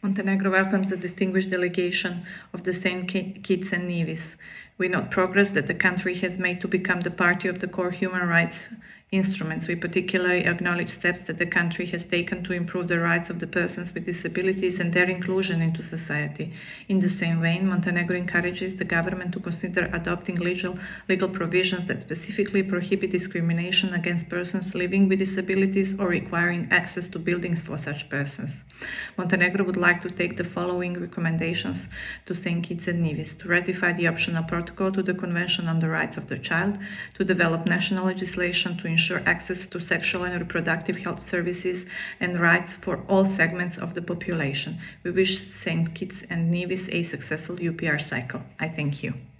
Montenegro welcomes the distinguished delegation of the St. Kitts and Nevis. We note progress that the country has made to become the party of the core human rights instruments. We particularly acknowledge steps that the country has taken to improve the rights of the persons with disabilities and their inclusion into society. In the same vein, Montenegro encourages the government to consider adopting legal provisions that specifically prohibit discrimination against persons living with disabilities or requiring access to buildings for such persons. Montenegro would like to take the following recommendations to St. Kitts and Nevis: to ratify the optional protocol to the Convention on the Rights of the Child, to develop national legislation to ensure access to sexual and reproductive health services and rights for all segments of the population. We wish St. Kitts and Nevis a successful UPR cycle. I thank you.